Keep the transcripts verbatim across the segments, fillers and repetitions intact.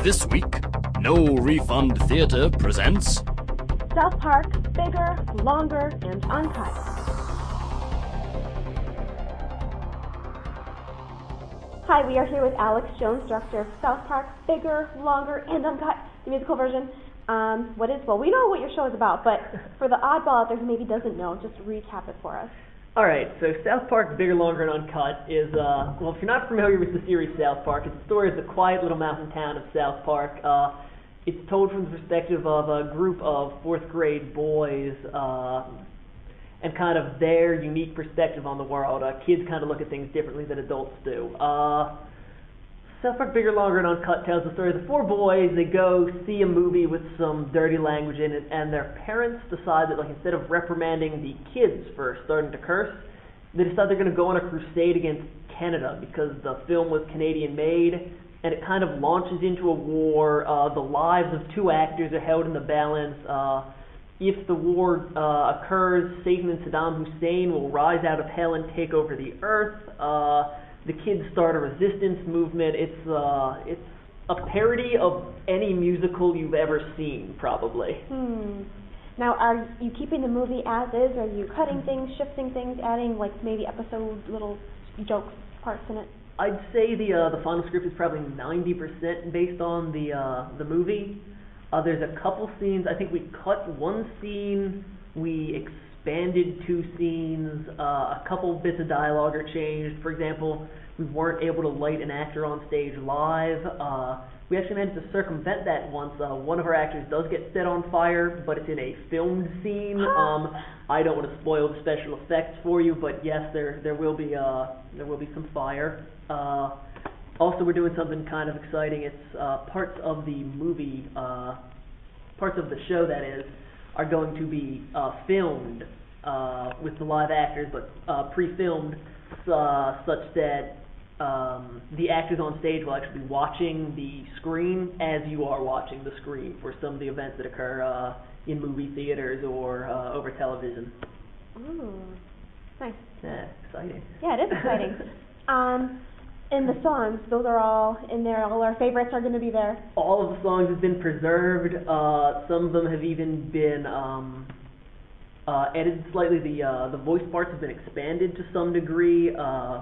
This week, No Refund Theater presents South Park, Bigger, Longer, and Uncut. Hi, we are here with Alex Jones, director of South Park, Bigger, Longer, and Uncut, the musical version. Um, what is, well, we know what your show is about, but for the oddball out there who maybe doesn't know, just recap it for us. Alright, so South Park, Bigger, Longer, and Uncut is, uh, well, if you're not familiar with the series South Park, it's the story of the quiet little mountain town of South Park. Uh, it's told from the perspective of a group of fourth grade boys, uh, and kind of their unique perspective on the world. Uh, kids kind of look at things differently than adults do. Uh, South Park, Bigger, Longer, and Uncut tells the story of the four boys. They go see a movie with some dirty language in it, and their parents decide that, like, instead of reprimanding the kids for starting to curse, they decide they're going to go on a crusade against Canada because the film was Canadian-made, and it kind of launches into a war. Uh, the lives of two actors are held in the balance. Uh, if the war uh, occurs, Satan and Saddam Hussein will rise out of hell and take over the earth. Uh, The kids start a resistance movement. It's uh, it's a parody of any musical you've ever seen, probably. Hmm. Now, are you keeping the movie as is? Are you cutting things, shifting things, adding like maybe episode little jokes parts in it? I'd say the uh, the final script is probably ninety percent based on the uh, the movie. Uh, there's a couple scenes. I think we cut one scene. We expanded two scenes, uh, a couple bits of dialogue are changed. For example, we weren't able to light an actor on stage live. Uh, we actually managed to circumvent that once. Uh, one of our actors does get set on fire, but it's in a filmed scene. Um, I don't want to spoil the special effects for you, but yes, there there will be uh, there will be some fire. Uh, also, we're doing something kind of exciting. It's uh, parts of the movie, uh, parts of the show that is, are going to be uh, filmed uh, with the live actors, but uh, pre-filmed uh, such that um, the actors on stage will actually be watching the screen as you are watching the screen for some of the events that occur uh, in movie theaters or uh, over television. Ooh, nice. Yeah, exciting. Yeah, it is exciting. um, and the songs, those are all in there. All our favorites are going to be there. All of the songs have been preserved. Uh, some of them have even been um, uh, edited slightly. The uh, the voice parts have been expanded to some degree. Uh,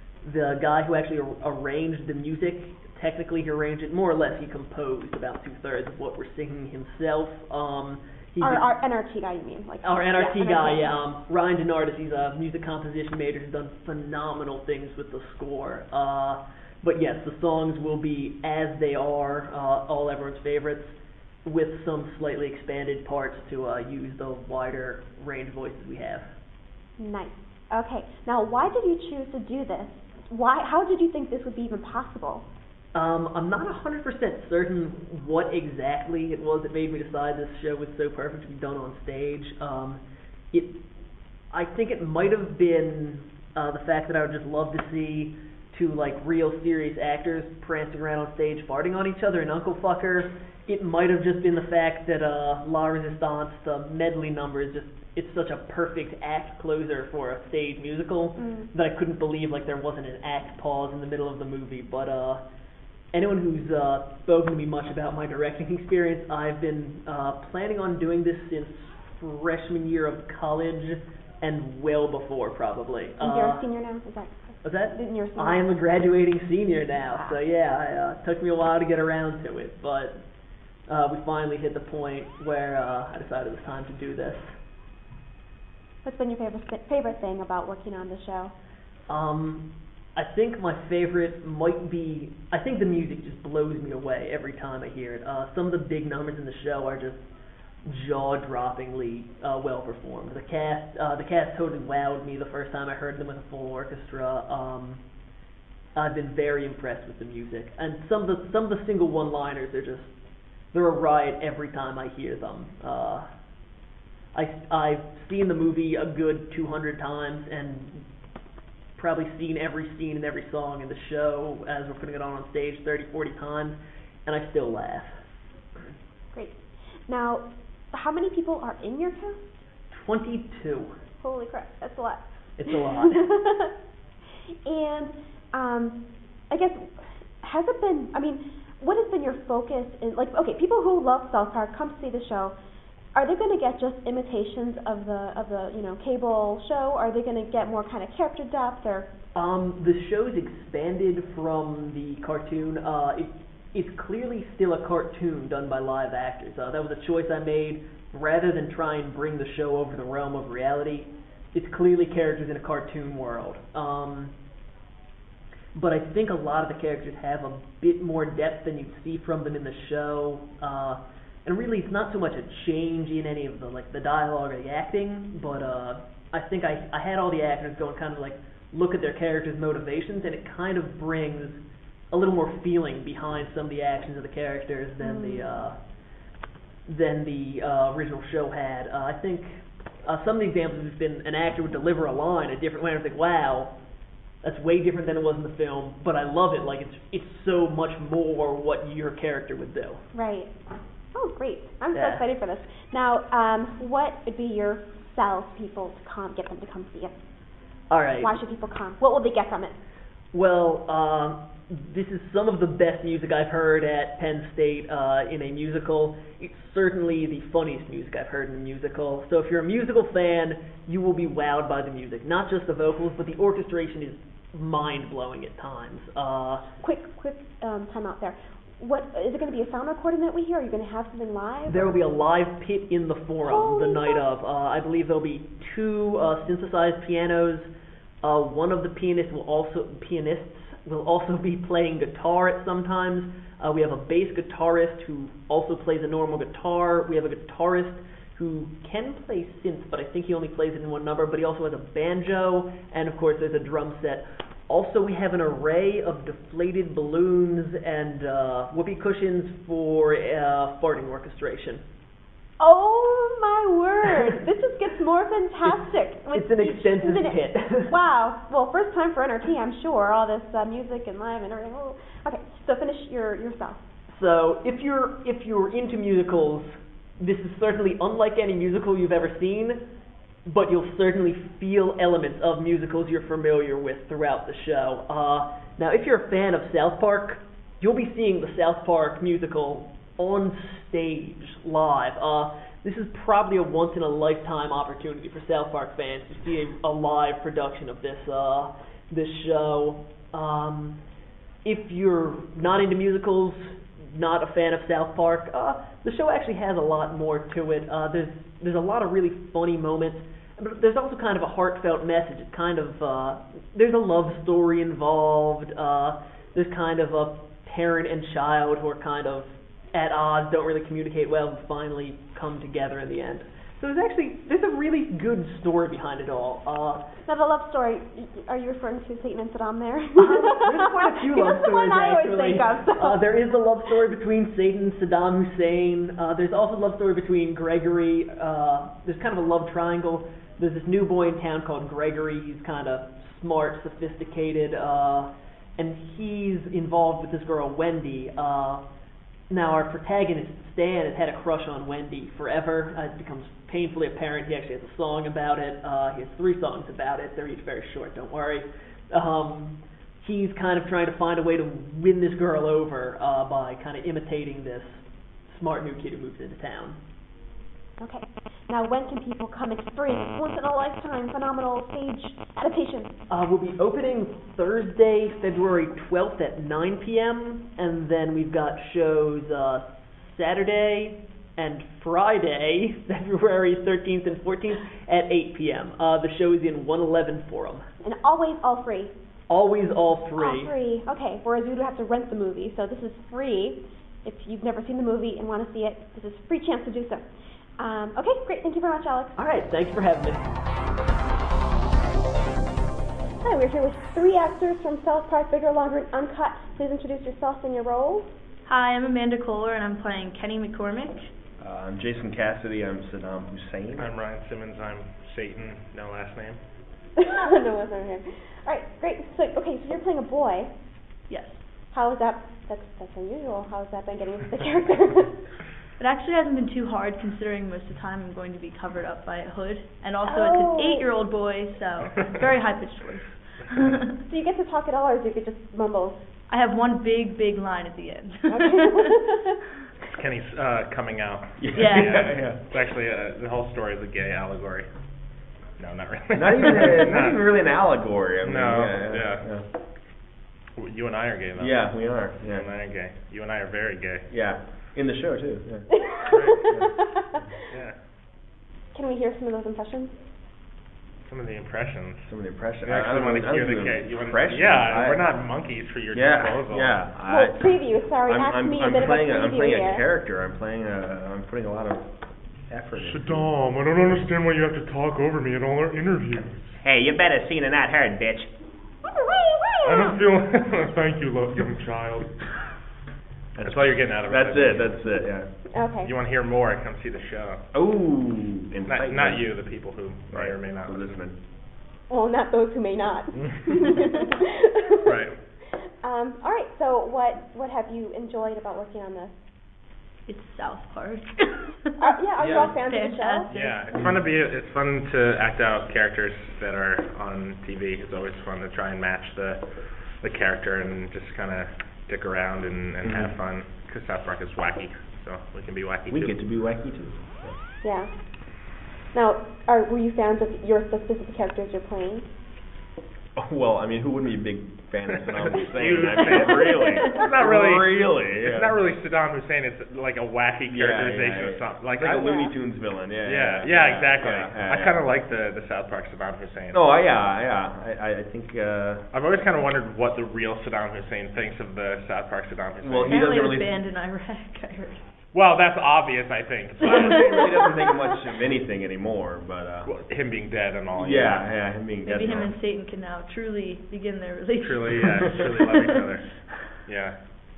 the guy who actually ar- arranged the music, technically he arranged it more or less. He composed about two thirds of what we're singing himself. Um, he Our, did, our N R T guy, you mean? Like our N R T yeah, guy, N R T. yeah. Um, Ryan Denardis, he's a music composition major. He's done phenomenal things with the score. Uh, but yes, the songs will be as they are, uh, all everyone's favorites, with some slightly expanded parts to uh, use the wider range voices we have. Nice. Okay. Now, why did you choose to do this? Why? How did you think this would be even possible? Um, I'm not one hundred percent certain what exactly it was that made me decide this show was so perfect to be done on stage. Um, it, I think it might have been uh, the fact that I would just love to see two like real serious actors prancing around on stage farting on each other in Uncle Fucker. It might have just been the fact that uh, La Resistance, the medley number, is just it's such a perfect act closer for a stage musical mm. that I couldn't believe like there wasn't an act pause in the middle of the movie, but. Uh, Anyone who's uh, spoken to me much about my directing experience, I've been uh, planning on doing this since freshman year of college and well before, probably. And you're uh, a senior now? Is that What's that? You're a senior? I am a graduating senior now, Wow. so yeah, it uh, took me a while to get around to it, but uh, we finally hit the point where uh, I decided it was time to do this. What's been your favorite favorite thing about working on the show? Um... I think my favorite might be, I think the music just blows me away every time I hear it. Uh, some of the big numbers in the show are just jaw-droppingly uh, well performed. The cast, uh, the cast totally wowed me the first time I heard them with a full orchestra. Um, I've been very impressed with the music, and some of the some of the single one-liners are just they're a riot every time I hear them. Uh, I I've seen the movie a good two hundred times and probably seen every scene and every song in the show as we're putting it on on stage thirty, forty times, and I still laugh. Great. Now, how many people are in your cast? twenty-two. Holy crap, that's a lot. It's a lot. And um, I guess, has it been, I mean, what has been your focus in, like, okay, people who love South Park come to see the show. Are they going to get just imitations of the of the you know cable show? Are they going to get more kind of character depth or? Um, the show's expanded from the cartoon. Uh, it, it's clearly still a cartoon done by live actors. Uh, that was a choice I made rather than try and bring the show over the realm of reality. It's clearly characters in a cartoon world. Um, but I think a lot of the characters have a bit more depth than you'd see from them in the show. Uh, And really, it's not so much a change in any of the like the dialogue or the acting, but uh, I think I, I had all the actors go and kind of like look at their characters' motivations, and it kind of brings a little more feeling behind some of the actions of the characters than mm. the uh, than the uh, original show had. Uh, I think uh, some of the examples have been an actor would deliver a line a different way, and I think, wow, that's way different than it was in the film, but I love it. Like it's it's so much more what your character would do. Right. Oh, great. I'm yeah. so excited for this. Now, um, what would be your sell people to come, get them to come see it? All right. Why should people come? What will they get from it? Well, um, this is some of the best music I've heard at Penn State uh, in a musical. It's certainly the funniest music I've heard in a musical. So if you're a musical fan, you will be wowed by the music. Not just the vocals, but the orchestration is mind-blowing at times. Uh, quick, quick um, time out there. What is it going to be a sound recording that we hear? Are you going to have something live? There will be a live pit in the forum Holy the night God. of. Uh, I believe there'll be two uh, synthesized pianos. Uh, one of the pianists will also pianists will also be playing guitar at some times. Uh, we have a bass guitarist who also plays a normal guitar. We have a guitarist who can play synth, but I think he only plays it in one number. But he also has a banjo, and of course there's a drum set. Also, we have an array of deflated balloons and uh, whoopee cushions for uh, farting orchestration. Oh my word! This just gets more fantastic. It's, it's an extensive it, pit. Wow. Well, first time for N R T, I'm sure. All this uh, music and live and everything. Oh. Okay, so finish your yourself. So, if you're if you're into musicals, this is certainly unlike any musical you've ever seen. But you'll certainly feel elements of musicals you're familiar with throughout the show. Uh, now, if you're a fan of South Park, you'll be seeing the South Park musical on stage, live. Uh, this is probably a once-in-a-lifetime opportunity for South Park fans to see a, a live production of this uh, this show. Um, if you're not into musicals, not a fan of South Park, uh, the show actually has a lot more to it. Uh, there's there's a lot of really funny moments. But there's also kind of a heartfelt message. It's kind of, uh, there's a love story involved. Uh, there's kind of a parent and child who are kind of at odds, don't really communicate well, and finally come together in the end. So there's actually, there's a really good story behind it all. Uh, now the love story, are you referring to Satan and Saddam there? uh, there's quite a few love That's stories, the one I actually. always think of. So. Uh, there is the love story between Satan and Saddam Hussein. Uh, there's also a love story between Gregory. Uh, there's kind of a love triangle. There's this new boy in town called Gregory. He's kind of smart, sophisticated, uh, and he's involved with this girl, Wendy. Uh, now, our protagonist, Stan, has had a crush on Wendy forever. Uh, it becomes painfully apparent. He actually has a song about it. Uh, he has three songs about it. They're each very short, don't worry. Um, he's kind of trying to find a way to win this girl over uh, by kind of imitating this smart new kid who moves into town. Okay. Now, when can people come experience once in a lifetime phenomenal stage adaptation? Uh, we'll be opening Thursday, February twelfth at nine p.m. and then we've got shows uh, Saturday and Friday, February thirteenth and fourteenth at eight p.m. Uh, the show is in one eleven Forum. And always all free. Always all free. All free. Okay. Whereas you would have to rent the movie, so this is free. If you've never seen the movie and want to see it, this is a free chance to do so. Um, okay, great. Thank you very much, Alex. All right. Thanks for having me. Hi, we're here with three actors from South Park, Bigger, Longer, and Uncut. Please introduce yourself and your roles. Hi, I'm Amanda Kohler, and I'm playing Kenny McCormick. Uh, I'm Jason Cassidy. I'm Saddam Hussein. I'm Ryan Simmons. I'm Satan. No last name. No last name. All right, great. So, okay, so you're playing a boy. Yes. How is that? That's that's unusual. How has that been getting into the character? It actually hasn't been too hard, considering most of the time I'm going to be covered up by a hood, and also oh. it's an eight-year-old boy, so very high-pitched voice. So you get to talk at all, or do you could just mumble? I have one big, big line at the end. Kenny's uh, coming out. Yeah. yeah, yeah. It's actually uh, the whole story is a gay allegory. No, not really. Not even, a, not even really an allegory. I mean, no. Yeah. yeah. yeah. You and I are gay, though. Yeah, we are. You Yeah. and I are gay. You and I are very gay. Yeah. In the show too. Yeah. Yeah. Can we hear some of those impressions? Some of the impressions. Some of the impressions. You actually want to hear the gay. You want, yeah, I, we're not monkeys for your yeah, disposal. Yeah. Well, I, preview. Sorry, I'm, ask I'm, me I'm a bit playing. of a A, I'm preview playing here. a character. I'm playing a. I'm putting a lot of effort into it. Saddam, I don't understand why you have to talk over me in all our interviews. Hey, you better seen and not heard, bitch. I don't feel. Thank you, love, young child. That's all you're getting out of it. That's it. That's it. Yeah. Okay. You want to hear more? Come see the show. Ooh, Not, not you, the people who may right. or may not listen. listening. Well, not those who may not. Right. Um, all right. So, what what have you enjoyed about working on this? It's South Park. Uh, yeah. Are you Yeah. all fans of the show? Fantastic. Yeah, it's fun to be. It's fun to act out characters that are on T V. It's always fun to try and match the the character and just kind of stick around and, and Mhm. have fun. Because South Park is wacky, so we can be wacky We too. get to be wacky too. Yeah. Now, are were you fans of your the specific characters you're playing? Oh, well, I mean, who wouldn't be a big fan of Saddam Hussein? You- I mean, really? It's not really. Really? It's yeah. not really Saddam Hussein. It's like a wacky Yeah, characterization yeah, of something. Like, It's like I, a Looney Tunes villain. Yeah. yeah, yeah, exactly. Yeah, yeah, I yeah. kind of like the the South Park Saddam Hussein. Oh, yeah, yeah. I, I- I think. Uh, I've always kind of wondered what the real Saddam Hussein thinks of the South Park Saddam Hussein. Well, he Apparently doesn't it was really- banned in Iraq, I heard. Well, that's obvious, I think. Saddam Hussein really doesn't think much of anything anymore, but. Uh, Well, him being dead and all. yeah, yeah, him being Maybe dead. him now. and Satan can now truly begin their relationship. Truly, yeah, truly love each other. Yeah.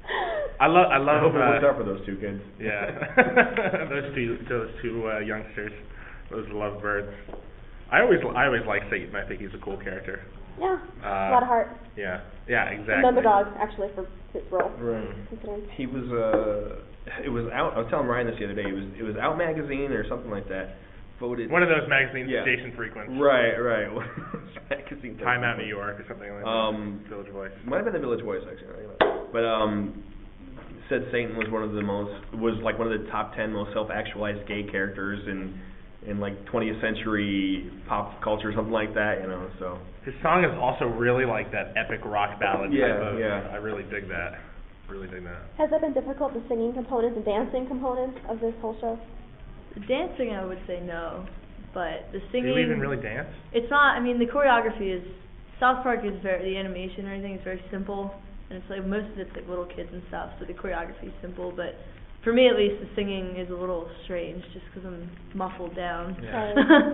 I love. I I love. hope it uh, works out for those two kids. Yeah. those two, those two uh, youngsters, those lovebirds. I always, I always like Satan. I think he's a cool character. Yeah. Uh, a lot of heart. Yeah. Yeah. Exactly. An underdog, actually, for his role. Right. Considering. He was uh, it was out. I was telling Ryan this the other day. It was it was Out Magazine or something like that. Voted. One of those magazines Yeah. Jason frequents. Right, right. Magazine. Time Out New York or something like that. Um, Village Voice. Might have been the Village Voice actually. I think about it. But um, said Satan was one of the most was like one of the top ten most self-actualized gay characters in in like twentieth century pop culture or something like that. You know, so. His song is also really like that epic rock ballad Yeah, type of. yeah. I really dig that. Really dig that. Has that been difficult, the singing component, the dancing component of this whole show? The dancing, I would say no, but the Do singing. you even really dance? It's not. I mean, the choreography is South Park is very the animation and everything is very simple, and it's like most of it's like little kids and stuff, so the choreography is simple. But for me, at least, the singing is a little strange, just because I'm muffled down. Yeah. Right.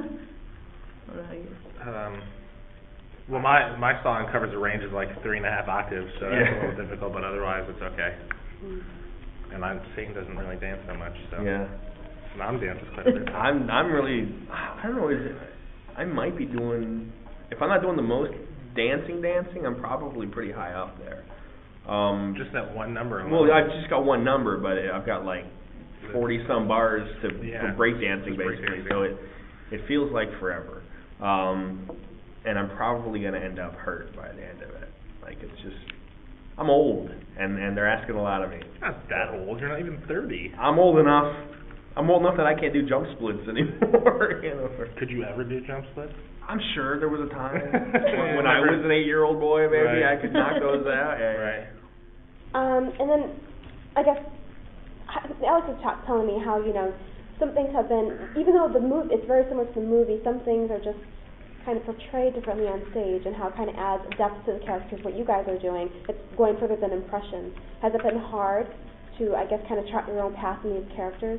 I don't know how you. Um, well, my my song covers a range of like three and a half octaves, so that's Yeah. a little difficult, but otherwise it's okay. Mm. And I'm Satan doesn't really dance so much, so Yeah. Nam dances quite a bit. I'm I'm really I don't know. Is it, I might be doing if I'm not doing the most dancing dancing, I'm probably pretty high up there. Um, Just that one number. Alone. well, I've just got one number, but I've got like forty some bars to Yeah. for break dancing Just basically. breakdancing. So it it feels like forever. Um, and I'm probably gonna end up hurt by the end of it. Like it's just I'm old, and and they're asking a lot of me. You're not that old. You're not even thirty. I'm old enough. I'm old enough that I can't do jump splits anymore. You know. Could you ever do jump splits? I'm sure there was a time Yeah, when I never- was an eight-year-old boy, maybe Right. I could knock those out. Yeah, yeah. Right. Um, and then, I guess, h- Alex was ta- telling me how, you know, some things have been, even though the movie, it's very similar to the movie, some things are just kind of portrayed differently on stage, and how it kind of adds depth to the characters, what you guys are doing. It's going further than impressions. Has it been hard to, I guess, kind of chart your own path in these characters?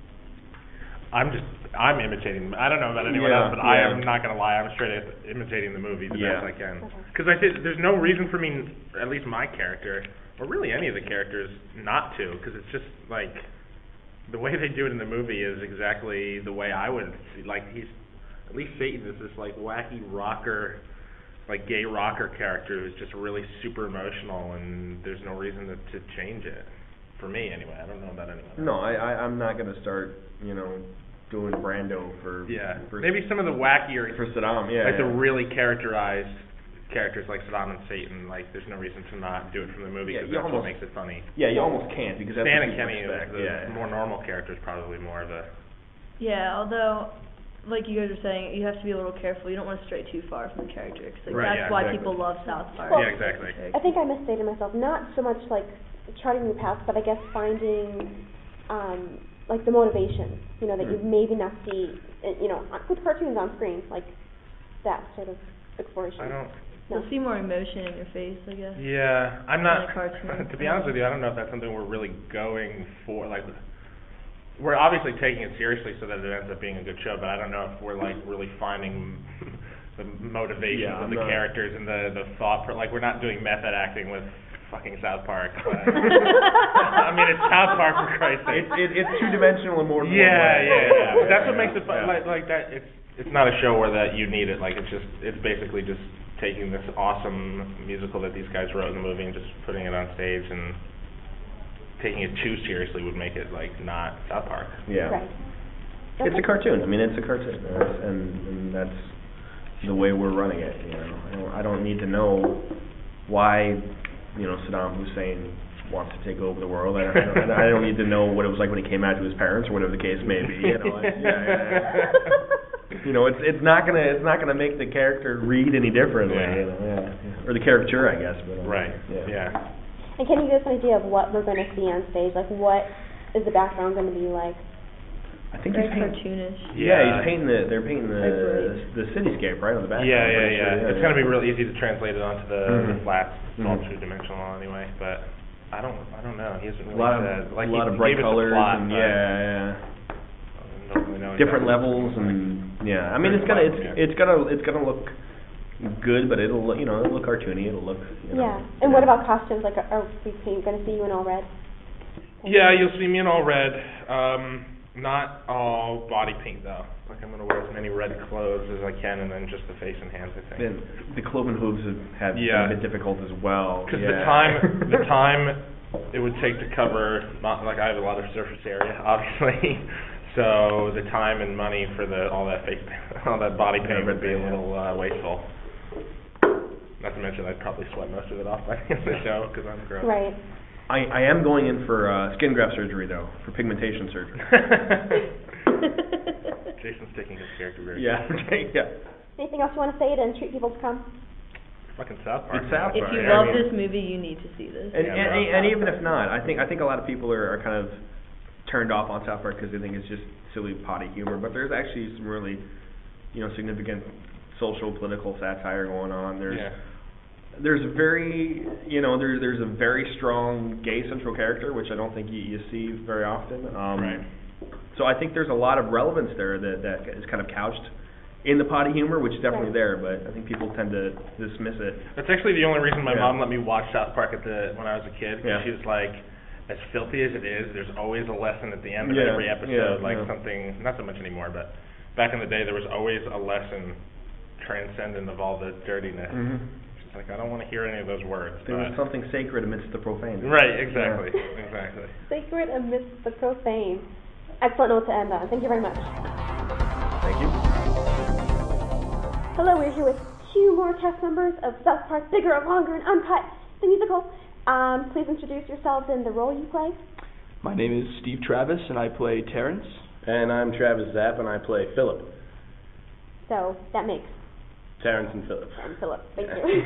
I'm just, I'm imitating, I don't know about anyone Yeah, else, but I yeah. am not going to lie, I'm straight up imitating the movie the Yeah. best I can. Okay. Because I think there's no reason for me, at least my character, or really any of the characters, not to, because it's just like, the way they do it in the movie is exactly the way I would, see, like he's, at least Satan is this like wacky rocker, like gay rocker character who's just really super emotional, and there's no reason to, to change it. For me, anyway. I don't know about anyone else. No, I, I I'm not gonna start, you know, doing Brando for Yeah, for, maybe some of the wackier, for Saddam. Yeah, like the yeah. really characterized characters like Saddam and Satan, like there's no reason to not do it from the movie Yeah, because you that's almost- what makes it funny. Yeah, you almost can't because that's Stan what and people Kenny, expect. the Yeah. more normal characters, probably more of a. Yeah, although, like you guys are saying, you have to be a little careful. You don't want to stray too far from the character, because like, Right, that's yeah, why exactly. people love South Park. Well, yeah, exactly. I think I misstated myself. Not so much like charting new paths, but I guess finding um, like the motivation. You know that you maybe not see. uh, You know, with cartoons on screen, like that sort of exploration. I don't. No. You'll see more emotion in your face, I guess. Yeah, I'm Than not. a cartoon. To be honest with you, I don't know if that's something we're really going for. Like, we're obviously taking it seriously so that it ends up being a good show, but I don't know if we're like really finding the motivations Yeah, of I'm the not- characters and the the thought. For, like, we're not doing method acting with fucking South Park. But, I mean, it's South Park for Christ's sake. It's it, it's two dimensional and more. than one Yeah, way. yeah, yeah. But that's what makes it fun. Yeah. Like, like that. It's it's not a show where that you need it. Like, it's just it's basically just taking this awesome musical that these guys wrote in the movie and just putting it on stage, and taking it too seriously would make it like not South Park. Yeah. Right. It's Okay. a cartoon. I mean, it's a cartoon, uh, and, and that's the way we're running it. You know, I don't, I don't need to know why, you know, Saddam Hussein wants to take over the world. I don't, I don't, I don't need to know what it was like when he came out to his parents, or whatever the case may be. You know, it's, yeah, yeah, yeah. You know, it's it's not gonna it's not gonna make the character read any differently. Yeah. You know, yeah, yeah. Or the caricature, I guess. But, uh, Right. Yeah. Yeah. And can you give us an idea of what we're going to see on stage? Like, what is the background going to be like? I think Very he's painting. cartoonish. Yeah, he's painting the. They're painting the Right. the cityscape right on the back. Yeah, I'm yeah, pretty yeah. sure, It's gonna be real easy to translate it onto the Mhm. flats. It's all Mhm. two dimensional anyway, but I don't, I don't know. He hasn't A really lot of said. Like a lot he of bright gave us the colors plot, and but yeah, yeah. I don't really know Different exactly. levels and yeah. I mean, it's gonna it's Yeah. it's gonna it's gonna look good, but it'll look, you know, it'll look cartoony. It'll look. You know, Yeah. And what about costumes? Like, are, are we going to see you in all red? Yeah, you'll see me in all red. Um, not all body paint though. Like I'm gonna wear as many red clothes as I can, and then just the face and hands. I think. Then the cloven hooves have, have Yeah. been a bit difficult as well. Because yeah. the time, the time it would take to cover, not like I have a lot of surface area, obviously. So the time and money for the all that face, all that body paint would be a little uh, wasteful. Not to mention I'd probably sweat most of it off by the end of the show because I'm gross. Right. I, I am going in for uh, skin graft surgery though, for pigmentation surgery. Jason's taking his character very Yeah, yeah. Anything else you want to say to entreat people to come? fucking South Park. It's South If Park. you I love mean- this movie, you need to see this. And, Yeah, and, they're and all even if not, I think I think a lot of people are, are kind of turned off on South Park because they think it's just silly, potty humor. But there's actually some really, you know, significant social, political satire going on. There's Yeah. there's a very, you know, there's there's a very strong gay central character, which I don't think you, you see very often. Um, Right. So I think there's a lot of relevance there that that is kind of couched in the potty humor, which is definitely Right. there. But I think people tend to dismiss it. That's actually the only reason my Yeah. mom let me watch South Park at the when I was a kid. 'Cause Yeah. she was like, as filthy as it is, there's always a lesson at the end of Yeah, every episode, yeah, like yeah. something. Not so much anymore, but back in the day, there was always a lesson transcendent of all the dirtiness. Mm-hmm. She's like, I don't want to hear any of those words. There was but- something sacred amidst the profane. Right. Exactly. Exactly. Sacred amidst the profane. Excellent note to end on. Thank you very much. Thank you. Hello, we're here with two more cast members of South Park Bigger, Longer, and Uncut, the musical. Um, please introduce yourselves and the role you play. My name is Steve Travis, and I play Terrence. And I'm Travis Zapp, and I play Philip. So that makes Terrence and Philip. um, Philip. Thank you.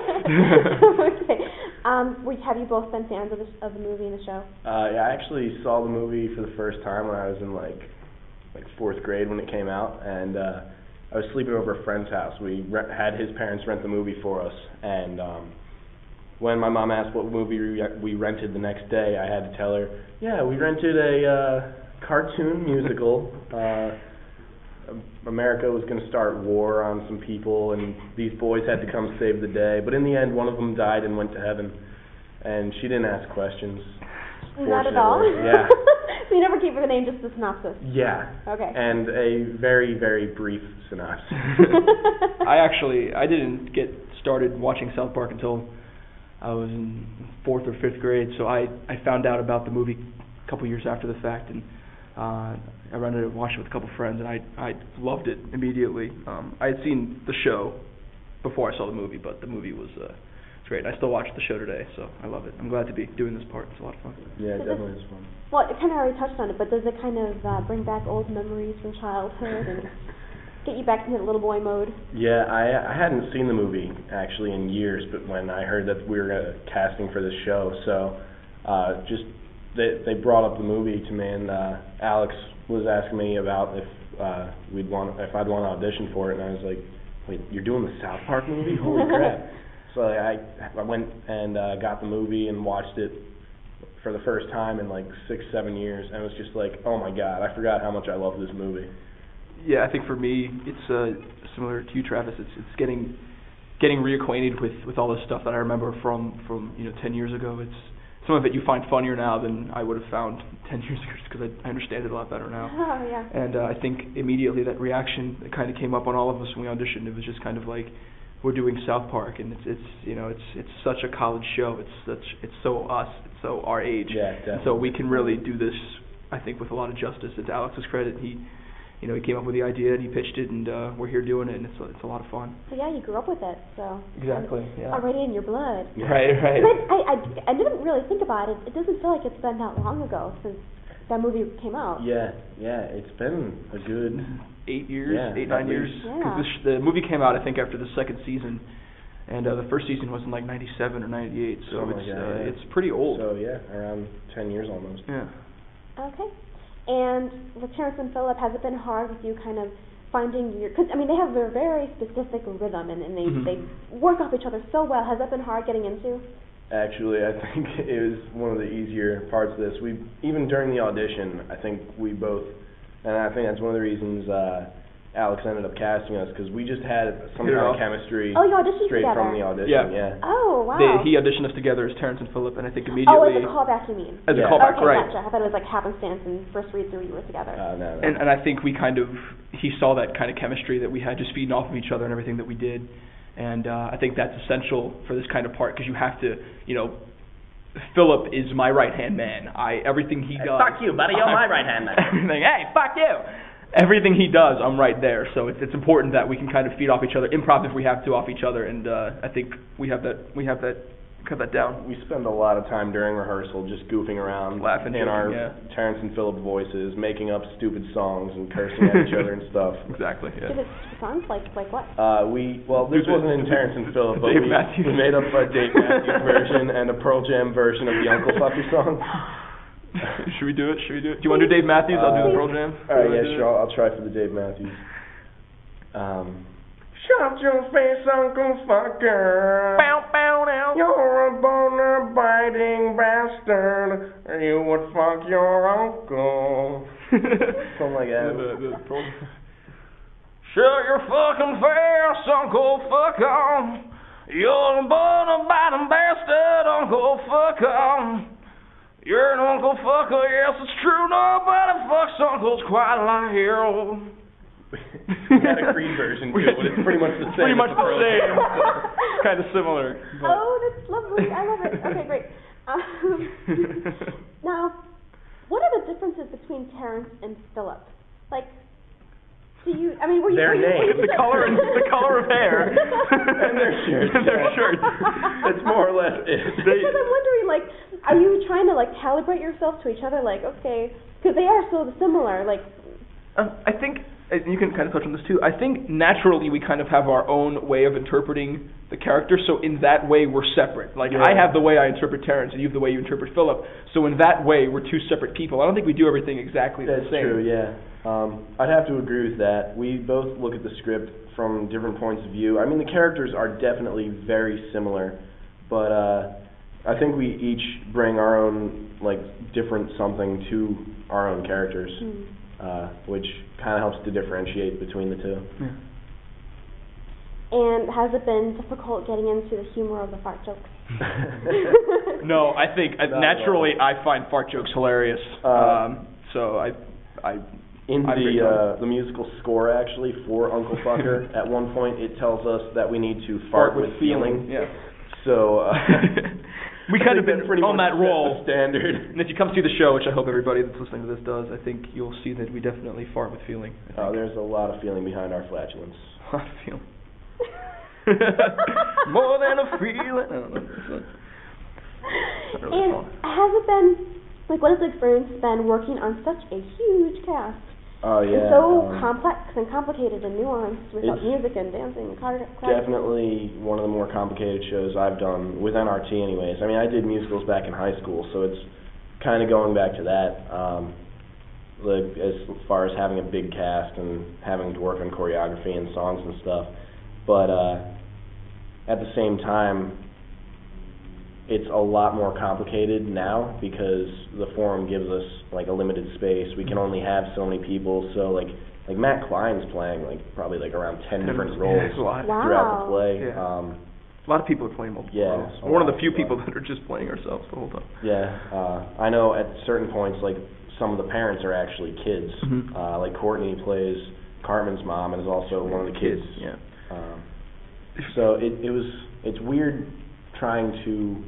Okay. Um, we, have you both been fans of the, of the movie and the show? Uh, yeah, I actually saw the movie for the first time when I was in like like fourth grade when it came out, and uh, I was sleeping over a friend's house. We re- had his parents rent the movie for us, and um, when my mom asked what movie we, we rented the next day, I had to tell her, yeah, we rented a uh, cartoon musical. Uh, America was going to start war on some people, and these boys had to come save the day. But in the end, one of them died and went to heaven, and she didn't ask questions. Not at all? fortunately. Yeah. So you never gave her the name, just the synopsis? Yeah. Okay. And a very, very brief synopsis. I actually I didn't get started watching South Park until I was in fourth or fifth grade, so I, I found out about the movie a couple years after the fact, and uh, I rented it and watched it with a couple friends, and I I loved it immediately. Um, I had seen the show before I saw the movie, but the movie was uh, it's great. I still watched the show today, so I love it. I'm glad to be doing this part. It's a lot of fun. Yeah, it definitely is fun. Well, it kind of already touched on it, but does it kind of uh, bring back old memories from childhood and get you back into little boy mode? Yeah, I I hadn't seen the movie actually in years, but when I heard that we were uh, casting for this show, so uh, just they they brought up the movie to me, and uh, Alex was asking me about if uh, we'd want if I'd want to audition for it, and I was like, wait, you're doing the South Park movie? Holy crap! So I I went and uh, got the movie and watched it for the first time in like six seven years, and it was just like, oh my god, I forgot how much I love this movie. Yeah, I think for me, it's uh, similar to you, Travis. It's it's getting getting reacquainted with, with all this stuff that I remember from, from you know ten years ago. It's some of it you find funnier now than I would have found ten years ago, just because I, I understand it a lot better now. Oh yeah. And uh, I think immediately that reaction that kind of came up on all of us when we auditioned. It was just kind of like, we're doing South Park, and it's it's you know it's it's such a college show. It's such it's so us. It's so our age. Yeah, definitely. And so we can really do this, I think, with a lot of justice. And to Alex's credit, he. You know, he came up with the idea and he pitched it, and uh, we're here doing it, and it's a, it's a lot of fun. So yeah, you grew up with it, so exactly, yeah. Already in your blood. Right, right. But I, I, I didn't really think about it. It doesn't feel like it's been that long ago since that movie came out. Yeah, yeah, it's been a good eight years, yeah, eight nine years. Yeah. Because the, sh- the movie came out, I think, after the second season, and uh, the first season was in like ninety-seven or ninety-eight, so Something it's like that, uh, yeah. it's pretty old. So yeah, around ten years almost. Yeah. Okay. And with Terrence and Phillip, has it been hard with you kind of finding your, because I mean they have a very specific rhythm and, and they, mm-hmm. they work off each other so well. Has that been hard getting into? Actually, I think it was one of the easier parts of this. We even during the audition, I think we both, and I think that's one of the reasons uh, Alex ended up casting us, because we just had some kind of chemistry oh, you auditioned straight together. from the audition. Yeah. yeah. Oh wow. They, he auditioned us together as Terrence and Phillip, and I think immediately. Oh, as a callback, you mean? As yeah. a callback, okay, right? Gotcha. I thought it was like happenstance and first read through you were together. Uh, no, no. And and I think we kind of he saw that kind of chemistry that we had, just feeding off of each other and everything that we did, and uh, I think that's essential for this kind of part, because you have to, you know. Phillip is my right hand man. I everything he Hey, does. fuck you, buddy. You're my right hand man. Everything. Hey, fuck you. Everything he does, I'm right there. So it's it's important that we can kind of feed off each other, improv if we have to, off each other, and uh, I think we have that we have that cut that down. We spend a lot of time during rehearsal just goofing around, laughing in joking, our yeah. Terrence and Phillip voices, making up stupid songs and cursing at each other and stuff. Exactly. Yeah. Did it sound like like what? Uh, we well, this wasn't in Terrence and Phillip, but Dave we, Matthews. we made up a Dave Matthews version and a Pearl Jam version of the Uncle Fucker song. Should we do it? Should we do it? Do you want to do Dave Matthews? I'll do the Uh, Pearl Jam. All right, yeah, sure. I'll, I'll try for the Dave Matthews. Um, Shut your face, Uncle Fucker. Bow, bow, now. You're a boner biting bastard. You would fuck your uncle. Something like that. The, the, the Pearl Jam. Shut your fucking face, Uncle Fucker. You're a boner biting bastard, Uncle Fucker. You're an Uncle Fucker, yes, it's true. Nobody fucks uncles quite like you. We had a Creed version too, but it's pretty much the same. Pretty much as the Pearl same. Jam. It's kind of similar. But. Oh, that's lovely. I love it. Okay, great. Um, now, what are the differences between Terrence and Phillip? Like, do you? I mean, were you? Their were you, were names. you the color and the color of hair. And their shirts. And their shirts. That's more or less it. Because I'm wondering, like, are you trying to like calibrate yourself to each other? Like, okay, because they are so similar. Like, Um, I think, and you can kind of touch on this too, I think naturally we kind of have our own way of interpreting the character, so in that way we're separate. Like, yeah. I have the way I interpret Terrence, and you have the way you interpret Phillip, so in that way we're two separate people. I don't think we do everything exactly That's the same. true, yeah. Um, I'd have to agree with that. We both look at the script from different points of view. I mean, the characters are definitely very similar, but uh, I think we each bring our own, like, different something to our own characters. hmm. Uh, which kind of helps to differentiate between the two. Yeah. and has it been difficult getting into the humor of the fart jokes? No, I think uh, Not naturally I find fart jokes hilarious. Uh, um, so I, I In I the agree. uh, the musical score, actually, for Uncle Fucker, at one point it tells us that we need to fart, with feeling. Yeah. So uh, We I kind of think been that pretty on much that sets roll. the standard. And if you come see the show, which I hope everybody that's listening to this does, I think you'll see that we definitely fart with feeling. I Uh, think. there's a lot of feeling behind our flatulence. A lot of feeling. More than a feeling. I don't know. It's not, it's not really And fun. has it been, like, what has the experience been working on such a huge cast? Oh yeah. And so um, complex and complicated and nuanced with It's music and dancing and chore- choreography. Definitely one of the more complicated shows I've done with N R T anyways. I mean, I did musicals back in high school, so it's kind of going back to that. Um, like, as far as having a big cast and having to work on choreography and songs and stuff. But uh, at the same time, it's a lot more complicated now because the Forum gives us like a limited space. We can only have so many people. So like like Matt Klein's playing like probably like around ten, ten different roles yeah, a lot. Wow. throughout the play. Yeah. Um, A lot of people are playing multiple Yeah, roles. a We're one of lot, the few a people lot. that are just playing ourselves the whole time. yeah, uh, I know at certain points like some of the parents are actually kids. Mhm. Uh, like Courtney plays Cartman's mom and is also one of the kids. Yeah. Um, so it it was it's weird trying to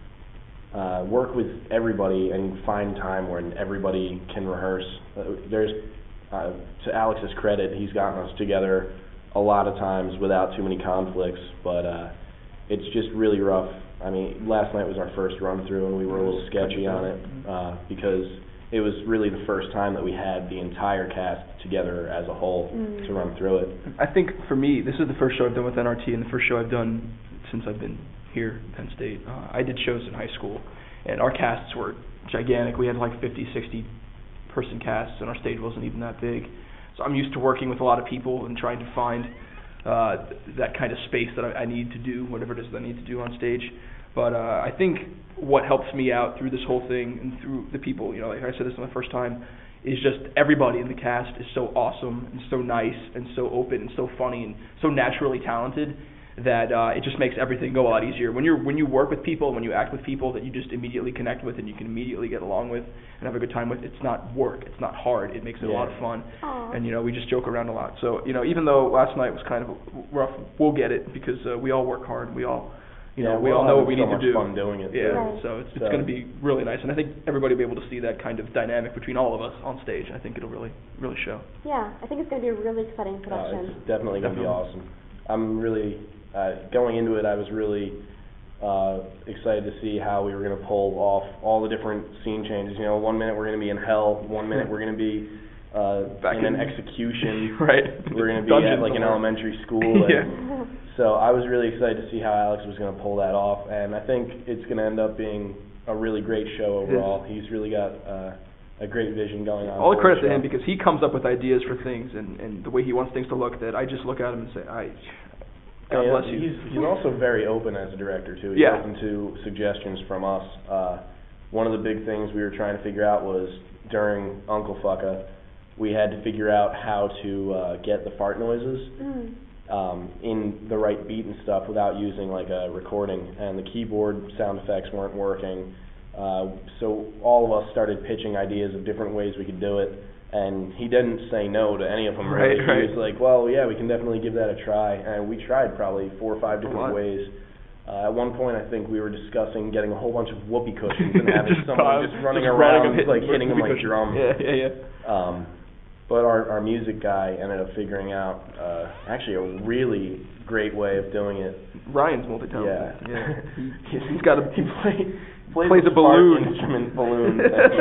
uh, work with everybody and find time when everybody can rehearse. Uh, there's uh, to Alex's credit, he's gotten us together a lot of times without too many conflicts, but uh, it's just really rough. I mean, last night was our first run through, and we were a little sketchy on it uh, because it was really the first time that we had the entire cast together as a whole Mm. to run through it. I think for me, this is the first show I've done with N R T and the first show I've done since I've been here at Penn State. Uh, I did shows in high school, and our casts were gigantic. We had like fifty, sixty person casts, and our stage wasn't even that big. So I'm used to working with a lot of people and trying to find uh, that kind of space that I, I need to do, whatever it is that I need to do on stage. But uh, I think what helps me out through this whole thing and through the people, you know, like I said this is my first time, is just everybody in the cast is so awesome and so nice and so open and so funny and so naturally talented that uh, it just makes everything go a lot easier. When you're when you work with people, when you act with people that you just immediately connect with and you can immediately get along with and have a good time with, it's not work, it's not hard, it makes it Yeah. a lot of fun. Aw. And you know, we just joke around a lot. So, you know, even though last night was kind of rough, we'll get it because uh, we all work hard, we all You know, Yeah, we we're all know what we having need so to do. much fun doing it. Yeah, too. Right. so it's, it's So- going to be really nice, and I think everybody will be able to see that kind of dynamic between all of us on stage. I think it'll really, really show. Yeah, I think it's going to be a really exciting Uh, production. it's definitely going to be Definitely. awesome. I'm really, uh, going into it, I was really uh, excited to see how we were going to pull off all the different scene changes. You know, one minute we're going to be in hell, one minute we're going to be uh, Back in, an in- execution. Right. We're going to be Dungeon at like an somewhere. elementary school. Yeah. And so I was really excited to see how Alex was going to pull that off, and I think it's going to end up being a really great show overall. He's really got uh, a great vision going on. All the for credit to show. him because he comes up with ideas for things and, and the way he wants things to look that I just look at him and say, I, God And bless you. He's, he's also very open as a director, too. He's Yeah. open to suggestions from us. Uh, one of the big things we were trying to figure out was during Uncle Fucka, we had to figure out how to uh, get the fart noises Mm. um, in the right beat and stuff without using like a recording. And the keyboard sound effects weren't working. Uh, so all of us started pitching ideas of different ways we could do it. And he didn't say no to any of them, really. Right, right. He was like, well, yeah, we can definitely give that a try. And we tried probably four or five A different lot. ways. Uh, at one point, I think we were discussing getting a whole bunch of whoopee cushions and having Just someone pause, just running just around, running, like hitting them like cushions. drums. Yeah, yeah, yeah. Um, but our, our music guy ended up figuring out uh, actually a really great way of doing it. Ryan's multi-talented. Yeah. yeah. He, he's got a he play, plays, plays a fart balloon. instrument balloon.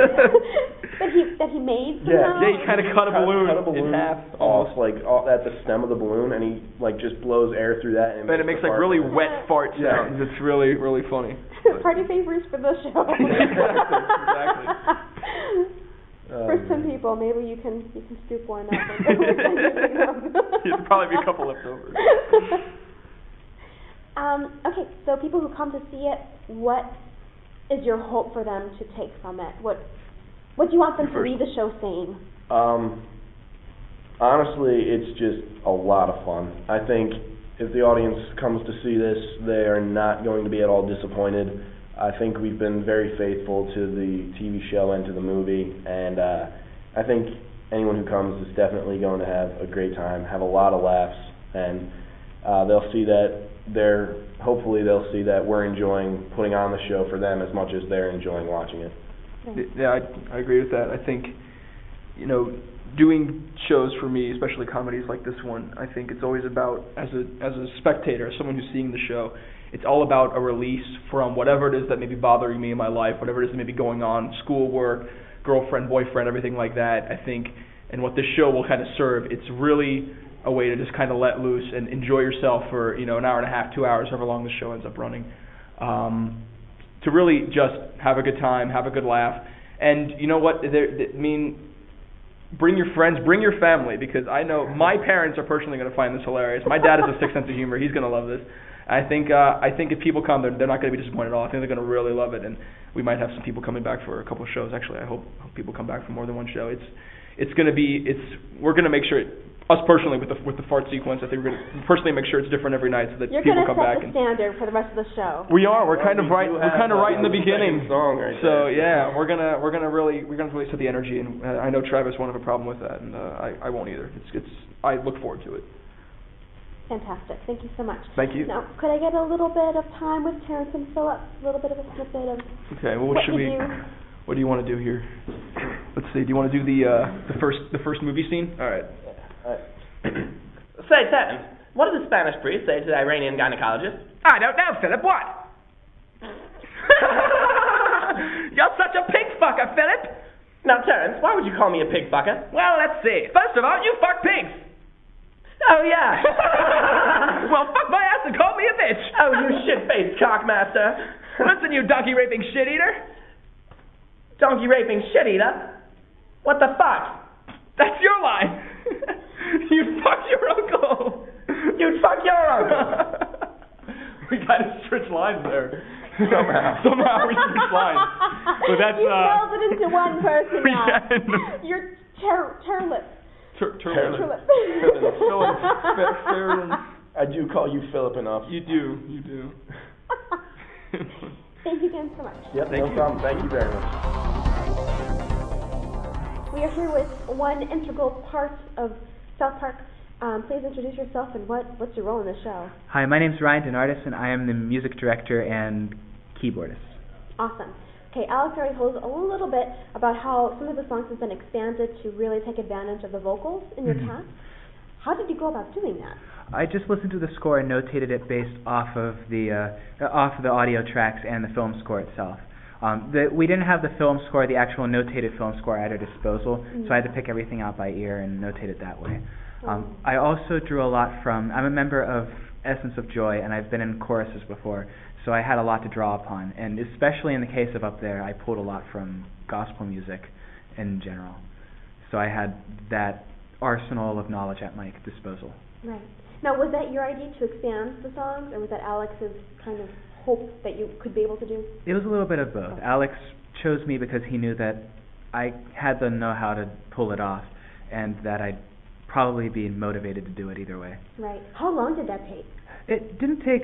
that he that he made Yeah, somehow? Yeah, he kind of cut a Cut- balloon, cut a balloon in half, off, almost. like all, at the stem of the balloon, and he like just blows air through that, and And it makes the like fart really noise. wet fart Yeah. sounds. It's really, really funny. Party favors for the show. Exactly, For Um, some people, maybe you can you can scoop one up. And There'd probably be a couple left over. Um, okay, so people who come to see it, what is your hope for them to take from it? What what do you want them to leave the show saying? Um, honestly, it's just a lot of fun. I think if the audience comes to see this, they are not going to be at all disappointed. I think we've been very faithful to the T V show and to the movie, and uh, I think anyone who comes is definitely going to have a great time, have a lot of laughs, and uh, they'll see that they're, hopefully they'll see that we're enjoying putting on the show for them as much as they're enjoying watching it. Yeah, I, I agree with that. I think, you know, doing shows for me, especially comedies like this one, I think it's always about, as a as a spectator, as someone who's seeing the show, it's all about a release from whatever it is that may be bothering me in my life, whatever it is that may be going on, schoolwork, girlfriend, boyfriend, everything like that, I think, and what this show will kind of serve, it's really a way to just kind of let loose and enjoy yourself for, you know, an hour and a half, two hours, however long the show ends up running. Um, to really just have a good time, have a good laugh. And you know what, I mean, bring your friends, bring your family, because I know my parents are personally going to find this hilarious. My dad has a sick sense of humor. He's going to love this. I think uh, I think if people come, they're, they're not going to be disappointed at all. I think they're going to really love it, and we might have some people coming back for a couple of shows. Actually, I hope, hope people come back for more than one show. It's it's going to be it's we're going to make sure it, us personally with the with the fart sequence. I think we're going to personally make sure it's different every night so that You're people come You're back. going to set the standard for the rest of the show. We are. We're Well, kind of we right. do We're have, kind of uh, right in the the beginning. second song right so there. yeah, we're gonna we're gonna really we're gonna really set the energy, and uh, I know Travis won't have a problem with that, and uh, I I won't either. It's it's I look forward to it. Fantastic. Thank you so much. Thank you. Now, could I get a little bit of time with Terrence and Philip? A little bit of a snippet of Okay. Well, what, what should you we? do? What do you want to do here? Let's see. Do you want to do the uh, the first the first movie scene? All right. Say, Terrence, what does the Spanish priest say to the Iranian gynecologist? I don't know, Philip. What? You're such a pig fucker, Philip. Now, Terrence, why would you call me a pig fucker? Well, let's see. First of all, you fuck pigs. Oh, yeah. Well, fuck my ass and call me a bitch. Oh, you shit-faced cockmaster. Listen, you donkey-raping shit-eater. Donkey-raping shit-eater? What the fuck? That's your line. You'd fuck your uncle. You'd fuck your uncle. We got to switch lines there. Somehow. Somehow we switch lines. But that's you uh. melded it into one person we now. can. You're ter- terlip. Tur- Terlip. Turlip. Terlip. Philip. I do call you Philip enough. You do. You do. Thank you again so much. Yep, Thank no you. problem. Thank you very much. We are here with one integral part of South Park. Um, please introduce yourself and what, what's your role in the show? Hi, my name's Ryan Denardis, and I am the music director and keyboardist. Awesome. Okay, Alex already told us a little bit about how some of the songs have been expanded to really take advantage of the vocals in your Mhm. cast. How did you go about doing that? I just listened to the score and notated it based off of the uh, off of the audio tracks and the film score itself. Um, the, we didn't have the film score, the actual notated film score at our disposal, Mm. so I had to pick everything out by ear and notate it that way. Um, Mm. I also drew a lot from, I'm a member of Essence of Joy, and I've been in choruses before, so I had a lot to draw upon, and especially in the case of Up There, I pulled a lot from gospel music in general. So I had that arsenal of knowledge at my disposal. Right. Now, was that your idea to expand the songs, or was that Alex's kind of hope that you could be able to do? It was a little bit of both. Alex chose me because he knew that I had the know-how to pull it off, and that I'd probably be motivated to do it either way. Right. How long did that take? It didn't take...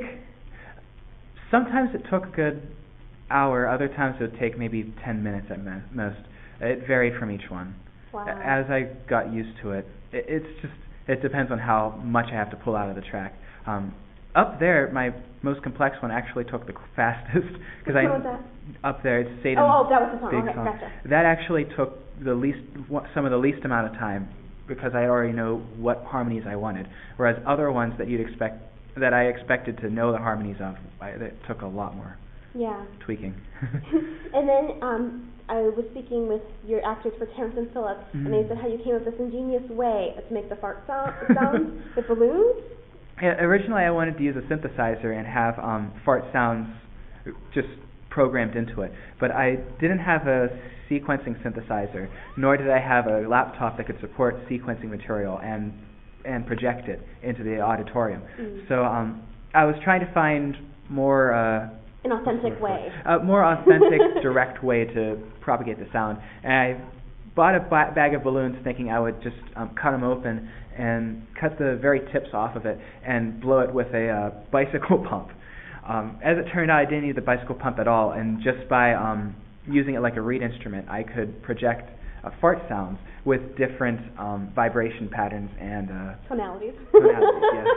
Sometimes it took a good hour, other times it would take maybe ten minutes at me- most. It varied from each one. Wow. As I got used to it, it, it's just... It depends on how much I have to pull out of the track. Um, Up There, my most complex one actually took the fastest. Which I one was that? Up There, it's Satan. Oh, oh, that was the song. Big Okay, song. gotcha. That actually took the least, some of the least amount of time because I already know what harmonies I wanted. Whereas other ones that you'd expect, that I expected to know the harmonies of, I, it took a lot more Yeah. tweaking. And then um, I was speaking with your actors for Terrence and Philip, and they Mhm. said how you came up with this ingenious way to make the fart sound, sounds with balloons. Yeah, originally I wanted to use a synthesizer and have um, fart sounds just programmed into it, but I didn't have a sequencing synthesizer, nor did I have a laptop that could support sequencing material and and project it into the auditorium. Mm. So um, I was trying to find more uh, An authentic way. a more authentic, direct way to propagate the sound, and I bought a ba- bag of balloons thinking I would just um, cut them open and cut the very tips off of it and blow it with a uh, bicycle pump. Um, as it turned out, I didn't need the bicycle pump at all, and just by um, using it like a reed instrument, I could project uh, fart sounds with different um, vibration patterns and uh, Tonalities. Tonalities, yes.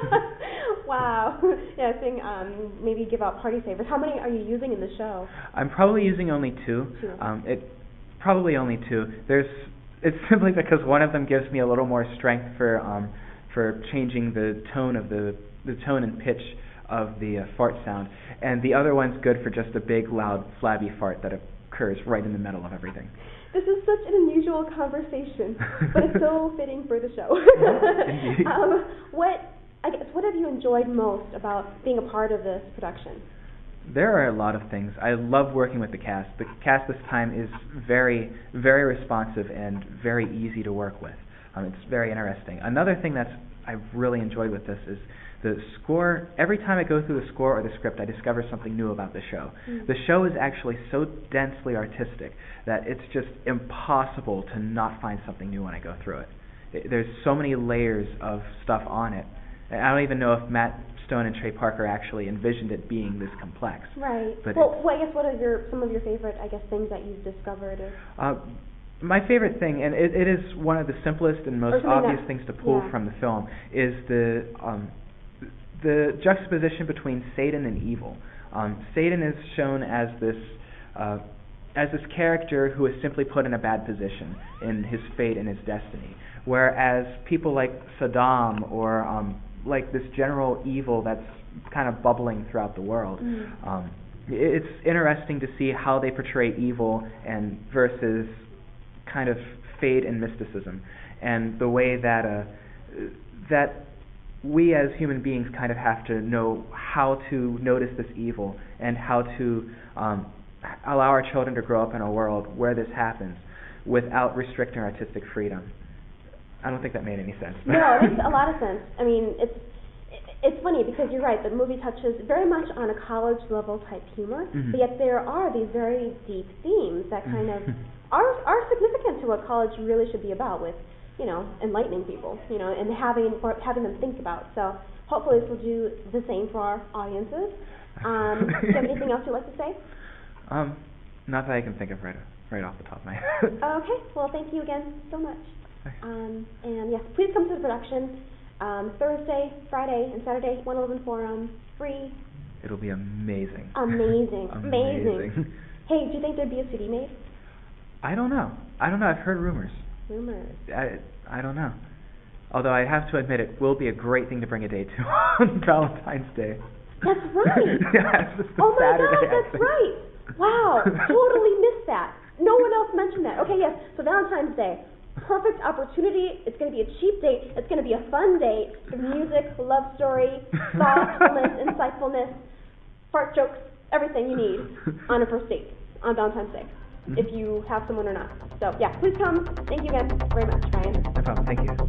Wow. Yeah, I think um, maybe give out party favors. How many are you using in the show? I'm probably using only two. Two. Um, it probably only two. There's it's simply because one of them gives me a little more strength for um, for changing the tone of the the tone and pitch of the uh, fart sound, and the other one's good for just a big, loud, flabby fart that occurs right in the middle of everything. This is such an unusual conversation, but it's so fitting for the show. Indeed. um, what I guess what have you enjoyed most about being a part of this production? There are a lot of things. I love working with the cast. The cast this time is very, very responsive and very easy to work with. Um, it's very interesting. Another thing that's I've really enjoyed with this is the score. Every time I go through the score or the script, I discover something new about the show. Mm. The show is actually so densely artistic that it's just impossible to not find something new when I go through it. it there's so many layers of stuff on it. I don't even know if Matt Stone and Trey Parker actually envisioned it being this complex. Right. But well, well, I guess what are your some of your favorite, I guess, things that you've discovered? Or uh, my favorite thing, and it, it is one of the simplest and most obvious that, things to pull yeah. from the film, is the um, the juxtaposition between Satan and evil. Um, Satan is shown as this uh, as this character who is simply put in a bad position in his fate and his destiny, whereas people like Saddam or um, like this general evil that's kind of bubbling throughout the world. Mm. Um, it's interesting to see how they portray evil and versus kind of fate and mysticism, and the way that uh, that we as human beings kind of have to know how to notice this evil and how to um, allow our children to grow up in a world where this happens without restricting artistic freedom. I don't think that made any sense. No, it makes a lot of sense. I mean, it's it's funny because you're right. The movie touches very much on a college level type humor, mm-hmm. but yet there are these very deep themes that kind of are are significant to what college really should be about, with you know enlightening people, you know, and having for having them think about. So hopefully this will do the same for our audiences. Um, do you have anything else you'd like to say? Um, not that I can think of right right off the top of my head. Okay. Well, thank you again so much. Um, and yes, please come to the production um, Thursday, Friday, and Saturday, one eleven Forum, free. It'll be amazing. Amazing. amazing. Amazing. Hey, do you think there'd be a C D made? I don't know. I don't know. I've heard rumors. Rumors. I I don't know. Although I have to admit, it will be a great thing to bring a date to on Valentine's Day. That's right. Yes, it's oh my Saturday, God, that's right. Wow, totally missed that. No one else mentioned that. Okay, yes. So Valentine's Day. Perfect opportunity. It's going to be a cheap date. It's going to be a fun date. Music, love story, thoughtfulness, insightfulness, fart jokes, everything you need on a first date on Valentine's Day, mm-hmm. if you have someone or not. So yeah, please come. Thank you again very much, Ryan. No problem. Thank you.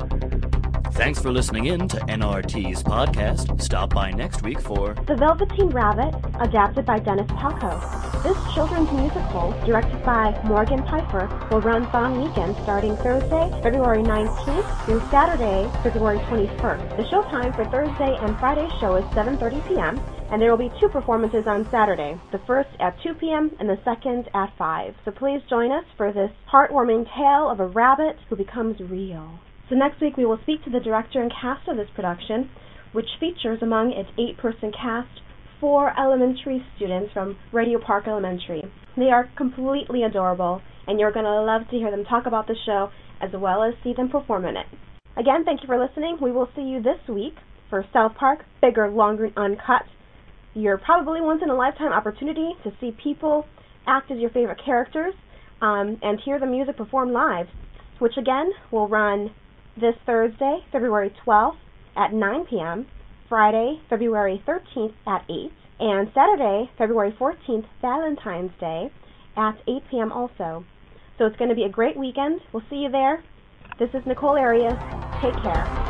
Thanks for listening in to N R T's podcast. Stop by next week for The Velveteen Rabbit, adapted by Dennis Palco. This children's musical, directed by Morgan Piper, will run Song Weekend starting Thursday, February nineteenth through Saturday, February twenty-first. The showtime for Thursday and Friday's show is seven thirty p.m., and there will be two performances on Saturday, the first at two p.m. and the second at five. So please join us for this heartwarming tale of a rabbit who becomes real. So next week we will speak to the director and cast of this production, which features among its eight-person cast four elementary students from Radio Park Elementary. They are completely adorable, and you're going to love to hear them talk about the show as well as see them perform in it. Again, thank you for listening. We will see you this week for South Park, Bigger, Longer, Uncut. Your probably once-in-a-lifetime opportunity to see people act as your favorite characters um, and hear the music performed live, which again will run this Thursday, February twelfth at nine p.m., Friday, February thirteenth at eight, and Saturday, February fourteenth, Valentine's Day, at eight p.m. also. So it's going to be a great weekend. We'll see you there. This is Nicole Arias. Take care.